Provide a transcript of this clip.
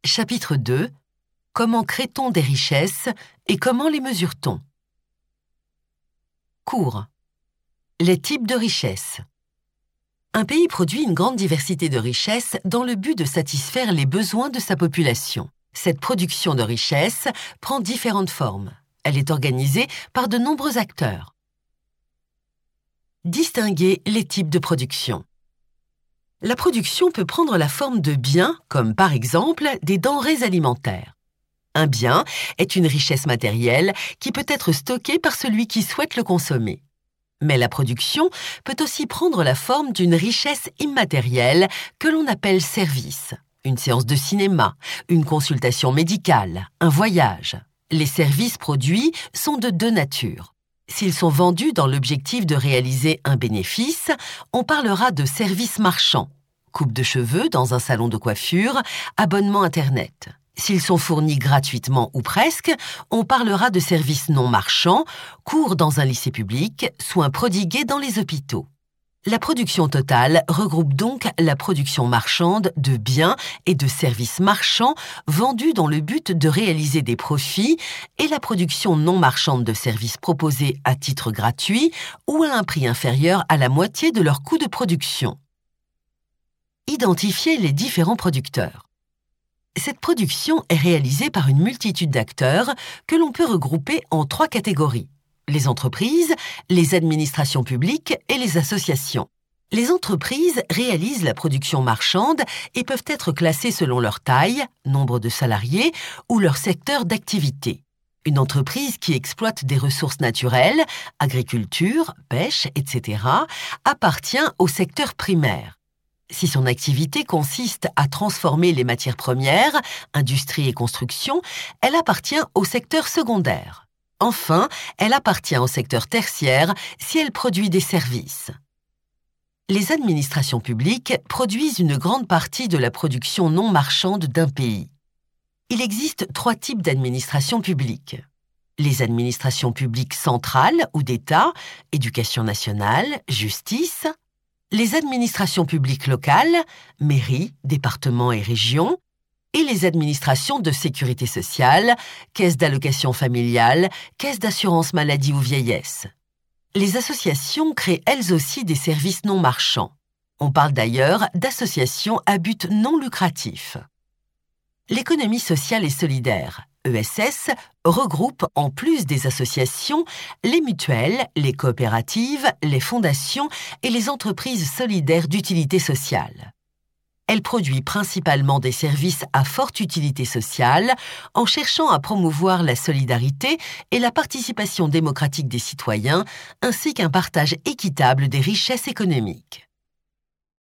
Chapitre 2. Comment crée-t-on des richesses et comment les mesure-t-on? Cours. Les types de richesses. Un pays produit une grande diversité de richesses dans le but de satisfaire les besoins de sa population. Cette production de richesses prend différentes formes. Elle est organisée par de nombreux acteurs. Distinguer les types de production. La production peut prendre la forme de biens, comme par exemple des denrées alimentaires. Un bien est une richesse matérielle qui peut être stockée par celui qui souhaite le consommer. Mais la production peut aussi prendre la forme d'une richesse immatérielle que l'on appelle service. Une séance de cinéma, une consultation médicale, un voyage. Les services produits sont de deux natures. S'ils sont vendus dans l'objectif de réaliser un bénéfice, on parlera de services marchands. Coupe de cheveux dans un salon de coiffure, abonnement Internet. S'ils sont fournis gratuitement ou presque, on parlera de services non marchands, cours dans un lycée public, soins prodigués dans les hôpitaux. La production totale regroupe donc la production marchande de biens et de services marchands vendus dans le but de réaliser des profits et la production non marchande de services proposés à titre gratuit ou à un prix inférieur à la moitié de leur coût de production. Identifier les différents producteurs. Cette production est réalisée par une multitude d'acteurs que l'on peut regrouper en trois catégories: les entreprises, les administrations publiques et les associations. Les entreprises réalisent la production marchande et peuvent être classées selon leur taille, nombre de salariés ou leur secteur d'activité. Une entreprise qui exploite des ressources naturelles, agriculture, pêche, etc., appartient au secteur primaire. Si son activité consiste à transformer les matières premières, industrie et construction, elle appartient au secteur secondaire. Enfin, elle appartient au secteur tertiaire si elle produit des services. Les administrations publiques produisent une grande partie de la production non marchande d'un pays. Il existe trois types d'administrations publiques. Les administrations publiques centrales ou d'État, éducation nationale, justice. Les administrations publiques locales, mairies, départements et régions, et les administrations de sécurité sociale, caisse d'allocation familiale, caisse d'assurance maladie ou vieillesse. Les associations créent elles aussi des services non marchands. On parle d'ailleurs d'associations à but non lucratif. L'économie sociale et solidaire, ESS, regroupe, en plus des associations, les mutuelles, les coopératives, les fondations et les entreprises solidaires d'utilité sociale. Elle produit principalement des services à forte utilité sociale en cherchant à promouvoir la solidarité et la participation démocratique des citoyens, ainsi qu'un partage équitable des richesses économiques.